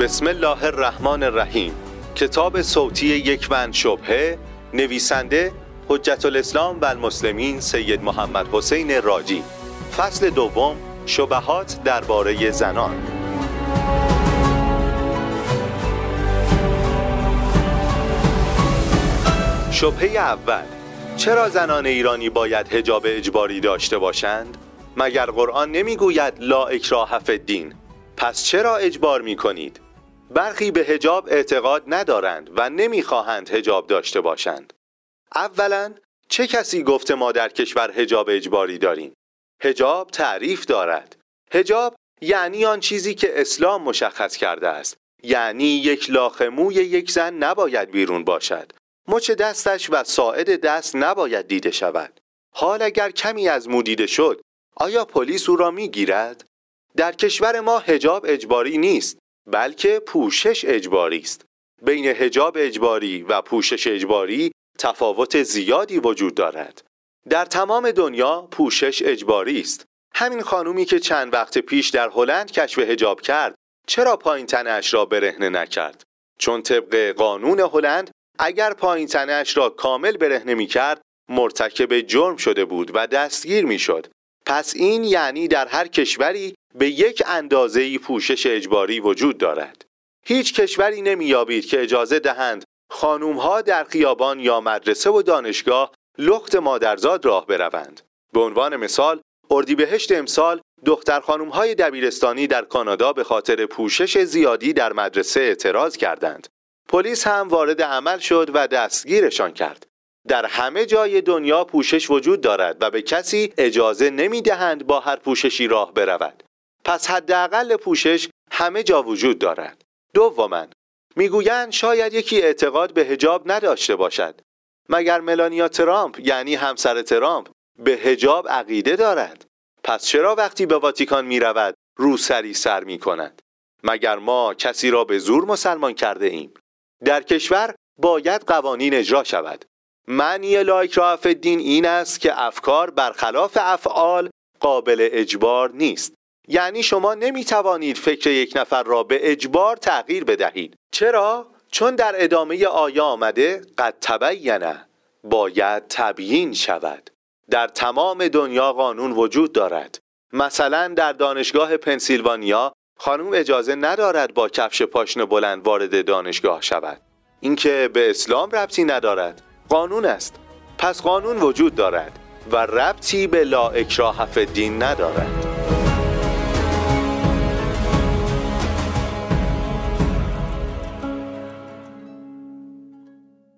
بسم الله الرحمن الرحیم. کتاب صوتی یک من شبهه، نویسنده حجت الاسلام و المسلمین سید محمد حسین راجی. فصل دوم، شبهات درباره زنان. شبهه اول: چرا زنان ایرانی باید حجاب اجباری داشته باشند؟ مگر قرآن نمیگوید لا اکراه فی الدین؟ پس چرا اجبار میکنید؟ برخی به حجاب اعتقاد ندارند و نمیخواهند حجاب داشته باشند. اولا، چه کسی گفته ما در کشور حجاب اجباری داریم؟ حجاب تعریف دارد. حجاب یعنی آن چیزی که اسلام مشخص کرده است. یعنی یک لاخ موی یک زن نباید بیرون باشد. مچ دستش و ساعد دست نباید دیده شود. حال اگر کمی از مو دیده شد، آیا پلیس او را میگیرد؟ در کشور ما حجاب اجباری نیست، بلکه پوشش اجباری است. بین حجاب اجباری و پوشش اجباری تفاوت زیادی وجود دارد. در تمام دنیا پوشش اجباری است. همین خانومی که چند وقت پیش در هلند کشف حجاب کرد، چرا پایین تنه‌اش را برهنه نکرد؟ چون طبق قانون هلند اگر پایین تنه‌اش را کامل برهنه می‌کرد، مرتکب جرم شده بود و دستگیر می‌شد. پس این یعنی در هر کشوری به یک اندازه‌ای پوشش اجباری وجود دارد. هیچ کشوری نمی‌یابید که اجازه دهند خانوم‌ها در خیابان یا مدرسه و دانشگاه لخت مادرزاد راه بروند. به عنوان مثال، اردیبهشت امسال دختر خانوم‌های دبیرستانی در کانادا به خاطر پوشش زیادی در مدرسه اعتراض کردند. پلیس هم وارد عمل شد و دستگیرشان کرد. در همه جای دنیا پوشش وجود دارد و به کسی اجازه نمی‌دهند با هر پوششی راه برود. پس حداقل پوشش همه جا وجود دارد. دوما، میگویند شاید یکی اعتقاد به حجاب نداشته باشد. مگر ملانیا ترامپ یعنی همسر ترامپ به حجاب عقیده دارد؟ پس چرا وقتی به واتیکان میرود روسری سر میکند؟ مگر ما کسی را به زور مسلمان کرده ایم؟ در کشور باید قوانین اجرا شود. معنی لا اکراه فی الدین این است که افکار برخلاف افعال قابل اجبار نیست. یعنی شما نمیتوانید فکر یک نفر را به اجبار تغییر بدهید. چرا؟ چون در ادامه آیه آمده قد تبین، باید تبیین شود. در تمام دنیا قانون وجود دارد. مثلا در دانشگاه پنسیلوانیا خانم اجازه ندارد با کفش پاشنه بلند وارد دانشگاه شود. این که به اسلام ربطی ندارد، قانون است. پس قانون وجود دارد و ربطی به لا اکراه فی الدین ندارد.